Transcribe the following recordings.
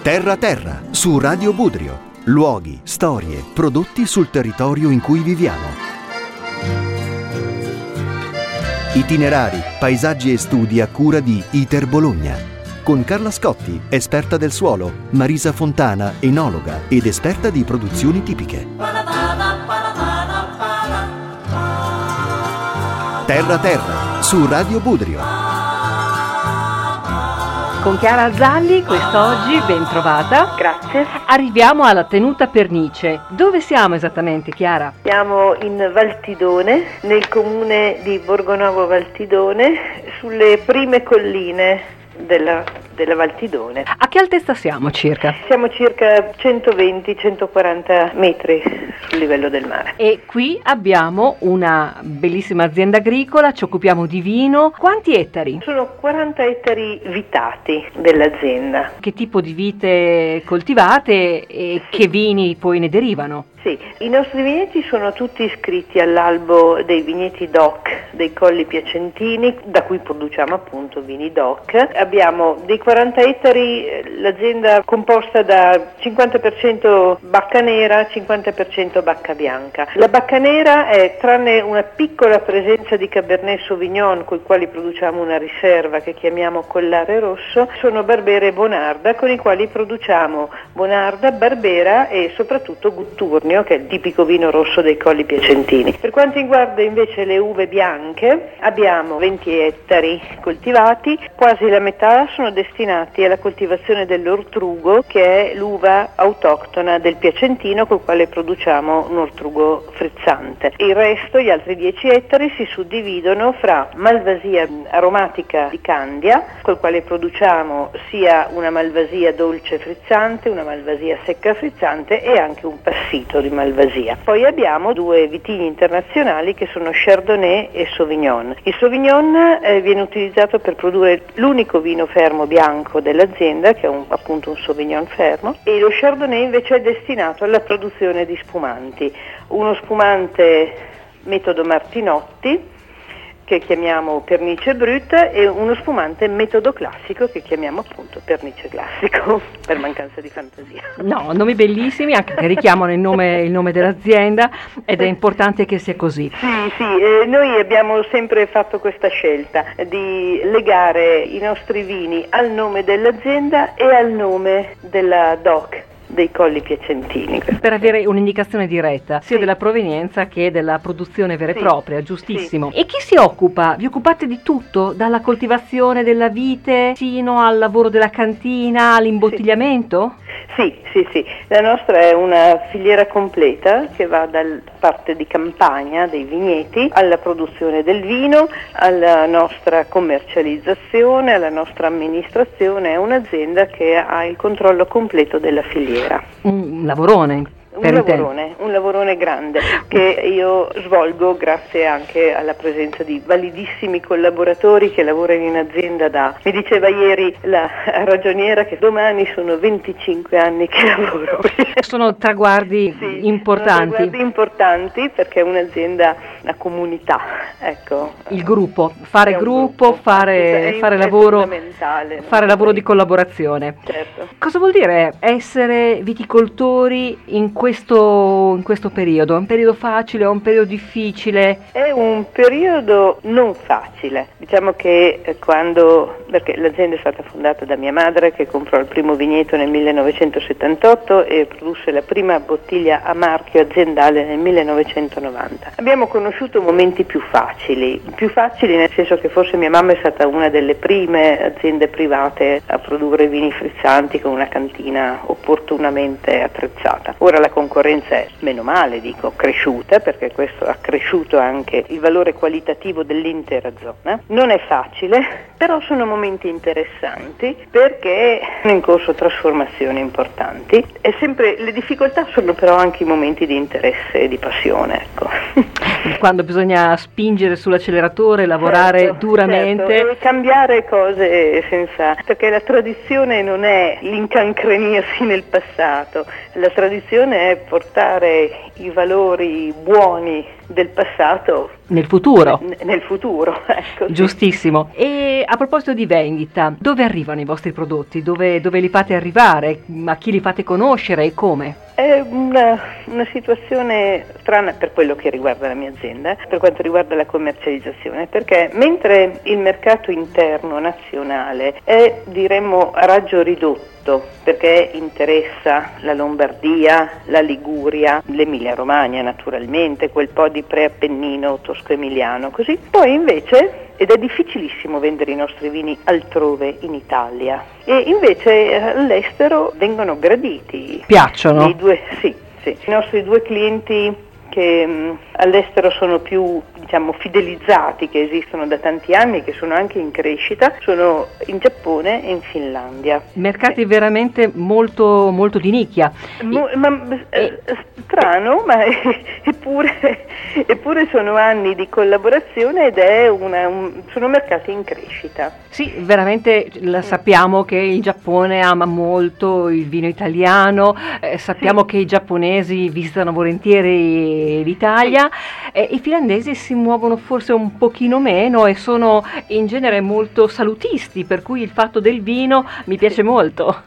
Terra Terra, su Radio Budrio. Luoghi, storie, prodotti sul territorio in cui viviamo. Itinerari, paesaggi e studi a cura di ITER Bologna. Con Carla Scotti, esperta del suolo, Marisa Fontana, enologa ed esperta di produzioni tipiche. Terra Terra, su Radio Budrio. Con Chiara Zalli, quest'oggi, ben trovata. Grazie. Arriviamo alla tenuta Pernice. Dove siamo esattamente, Chiara? Siamo in Valtidone, nel comune di Borgonovo Valtidone, sulle prime colline della Valtidone. A che altezza siamo circa? Siamo circa 120-140 metri sul livello del mare. E qui abbiamo una bellissima azienda agricola, ci occupiamo di vino. Quanti ettari? Sono 40 ettari vitati dell'azienda. Che tipo di vite coltivate e che vini poi ne derivano? Sì, i nostri vigneti sono tutti iscritti all'albo dei vigneti DOC dei Colli Piacentini, da cui produciamo appunto vini DOC. Abbiamo dei 40 ettari l'azienda composta da 50% bacca nera, 50% bacca bianca. La bacca nera è, tranne una piccola presenza di Cabernet Sauvignon, con i quali produciamo una riserva che chiamiamo Collare Rosso, sono Barbera e Bonarda, con i quali produciamo Bonarda, Barbera e soprattutto Gutturnio, che è il tipico vino rosso dei Colli Piacentini. Per quanto riguarda invece le uve bianche, abbiamo 20 ettari coltivati, quasi la metà sono destinati alla coltivazione dell'ortrugo, che è l'uva autoctona del Piacentino, col quale produciamo un ortrugo frizzante. Il resto, gli altri 10 ettari, si suddividono fra malvasia aromatica di Candia, col quale produciamo sia una malvasia dolce frizzante, una malvasia secca frizzante e anche un passito di malvasia. Poi abbiamo due vitigni internazionali che sono Chardonnay e Sauvignon. Il Sauvignon viene utilizzato per produrre l'unico vino fermo bianco dell'azienda, che è appunto un Sauvignon fermo, e lo Chardonnay invece è destinato alla produzione di spumanti. Uno spumante metodo Martinotti, che chiamiamo Pernice Brut, e uno spumante metodo classico che chiamiamo appunto Pernice Classico, per mancanza di fantasia. No, nomi bellissimi, anche che richiamano il nome dell'azienda, ed è importante che sia così. Sì, noi abbiamo sempre fatto questa scelta di legare i nostri vini al nome dell'azienda e al nome della DOC dei Colli Piacentini, per avere un'indicazione diretta sia della provenienza che della produzione vera e propria, giustissimo. E chi si occupa? Vi occupate di tutto? Dalla coltivazione della vite sino al lavoro della cantina, all'imbottigliamento? Sì, la nostra è una filiera completa che va dalla parte di campagna dei vigneti alla produzione del vino, alla nostra commercializzazione, alla nostra amministrazione. È un'azienda che ha il controllo completo della filiera. Un lavorone. Un lavorone grande che io svolgo grazie anche alla presenza di validissimi collaboratori che lavorano in azienda mi diceva ieri la ragioniera che domani sono 25 anni che lavoro. Sono traguardi importanti. Sono traguardi importanti perché è un'azienda, una comunità, ecco. Il gruppo, fare lavoro di collaborazione. Certo. Cosa vuol dire essere viticoltori in questo periodo? È un periodo facile o un periodo difficile? È un periodo non facile. Diciamo che perché l'azienda è stata fondata da mia madre, che comprò il primo vigneto nel 1978 e produsse la prima bottiglia a marchio aziendale nel 1990. Abbiamo conosciuto momenti più facili nel senso che forse mia mamma è stata una delle prime aziende private a produrre vini frizzanti con una cantina opportunamente attrezzata. Ora la concorrenza è, meno male dico, cresciuta, perché questo ha cresciuto anche il valore qualitativo dell'intera zona. Non è facile, però sono momenti interessanti perché sono in corso trasformazioni importanti e sempre le difficoltà sono però anche i momenti di interesse e di passione, ecco. Quando bisogna spingere sull'acceleratore, lavorare duramente. Certo, e cambiare cose perché la tradizione non è l'incancrenirsi nel passato, la tradizione è portare i valori buoni del passato nel futuro. Nel futuro, ecco. Giustissimo. E a proposito di vendita, dove arrivano i vostri prodotti? Dove li fate arrivare? A chi li fate conoscere e come? È una situazione strana per quello che riguarda la mia azienda, per quanto riguarda la commercializzazione, perché mentre il mercato interno nazionale è, diremmo, a raggio ridotto, perché interessa la Lombardia, la Liguria, l'Emilia-Romagna naturalmente, quel po' di preappennino tosco-emiliano, così. Poi invece, ed è difficilissimo vendere i nostri vini altrove in Italia, e invece all'estero vengono graditi. Piacciono? Sì. I nostri due clienti che all'estero sono più, diciamo, fidelizzati, che esistono da tanti anni, che sono anche in crescita, sono in Giappone e in Finlandia. Mercati veramente molto, molto di nicchia. Strano, ma eppure sono anni di collaborazione ed è sono mercati in crescita. Sì, veramente sappiamo che il Giappone ama molto il vino italiano, sappiamo che i giapponesi visitano volentieri l'Italia, i finlandesi si muovono forse un pochino meno e sono in genere molto salutisti, per cui il fatto del vino mi piace molto.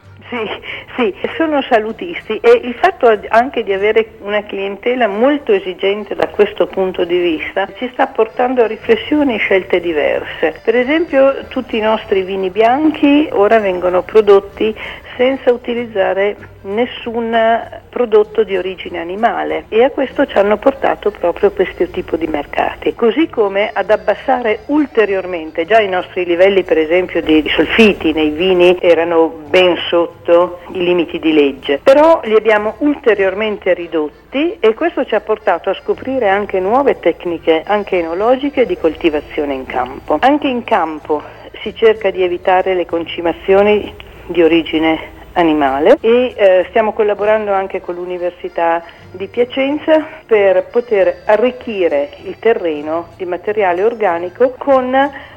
Sì, sono salutisti, e il fatto anche di avere una clientela molto esigente da questo punto di vista ci sta portando a riflessioni e scelte diverse. Per esempio, tutti i nostri vini bianchi ora vengono prodotti senza utilizzare nessun prodotto di origine animale, e a questo ci hanno portato proprio questo tipo di mercati, così come ad abbassare ulteriormente. Già i nostri livelli, per esempio, di solfiti nei vini erano ben sotto i limiti di legge, però li abbiamo ulteriormente ridotti, e questo ci ha portato a scoprire anche nuove tecniche, anche enologiche, di coltivazione in campo. Anche in campo si cerca di evitare le concimazioni di origine animale, e stiamo collaborando anche con l'Università di Piacenza per poter arricchire il terreno di materiale organico con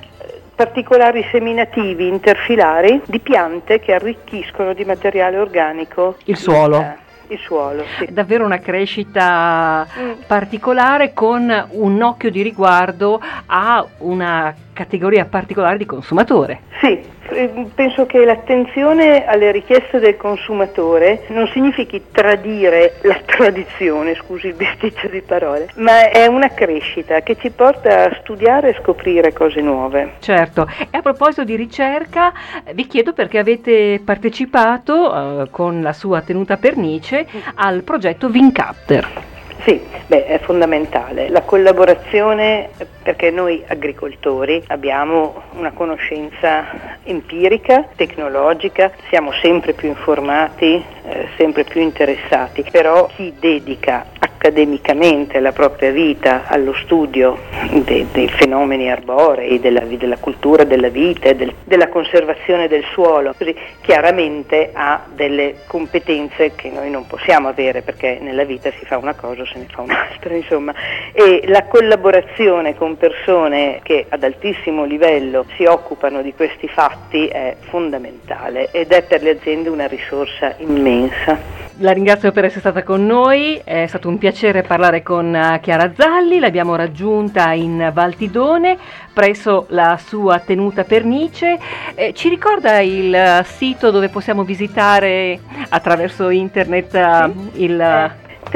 particolari seminativi interfilari di piante che arricchiscono di materiale organico il suolo. Il suolo, sì. Davvero una crescita particolare, con un occhio di riguardo a una categoria particolare di consumatore. Sì, penso che l'attenzione alle richieste del consumatore non significhi tradire la tradizione, scusi il bisticcio di parole, ma è una crescita che ci porta a studiare e scoprire cose nuove. Certo, e a proposito di ricerca, vi chiedo perché avete partecipato con la sua tenuta pernice al progetto Vincatter. Sì, è fondamentale la collaborazione, perché noi agricoltori abbiamo una conoscenza empirica, tecnologica, siamo sempre più informati, sempre più interessati, però chi dedica accademicamente la propria vita allo studio dei fenomeni arborei, della cultura della vita e della conservazione del suolo, così chiaramente ha delle competenze che noi non possiamo avere, perché nella vita si fa una cosa, se ne fa un'altra, insomma, e la collaborazione con persone che ad altissimo livello si occupano di questi fatti è fondamentale, ed è per le aziende una risorsa immensa. La ringrazio per essere stata con noi, è stato un piacere parlare con Chiara Zalli, l'abbiamo raggiunta in Valtidone presso la sua tenuta pernice. Ci ricorda il sito dove possiamo visitare attraverso internet il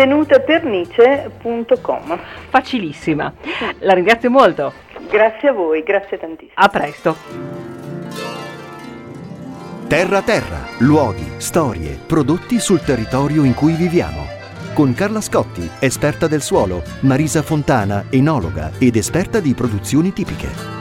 tenutapernice.com. Facilissima. La ringrazio molto. Grazie a voi, grazie tantissimo. A presto. Terra Terra, luoghi, storie, prodotti sul territorio in cui viviamo. Con Carla Scotti, esperta del suolo, Marisa Fontana, enologa ed esperta di produzioni tipiche.